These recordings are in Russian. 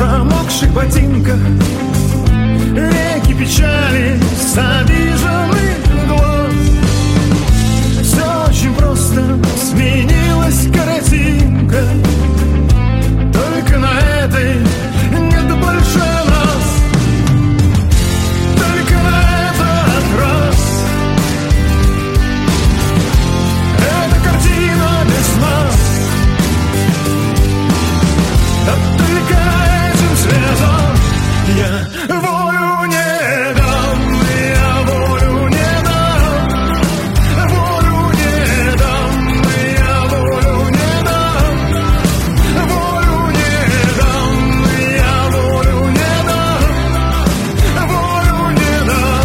промокших ботинках, реки печали с обиженных глаз. Все очень просто, сменилась картинка, только на этой нет больше нас. Только на этот раз эта картина без нас. Да только этим светом я волю не дам, я волю не дам, волю не дам, я волю не дам, волю не дам, я волю не дам, волю не дам.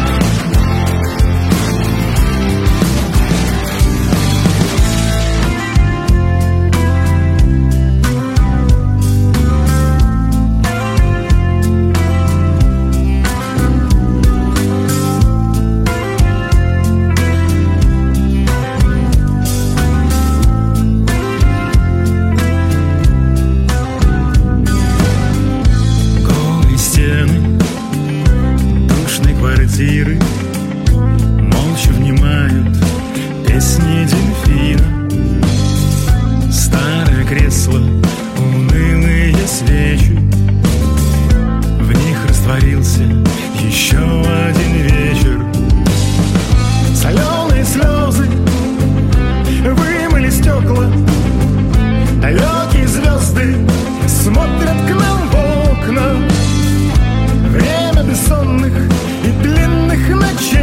Голые стены душной квартиры молча внимают песни дельфина. Старое кресло, унылые свечи, в них растворился еще один вечер. Соленые слезы вымыли стекла, далекие звезды смотрят к нам в окна. Время бессонных и длинных ночей.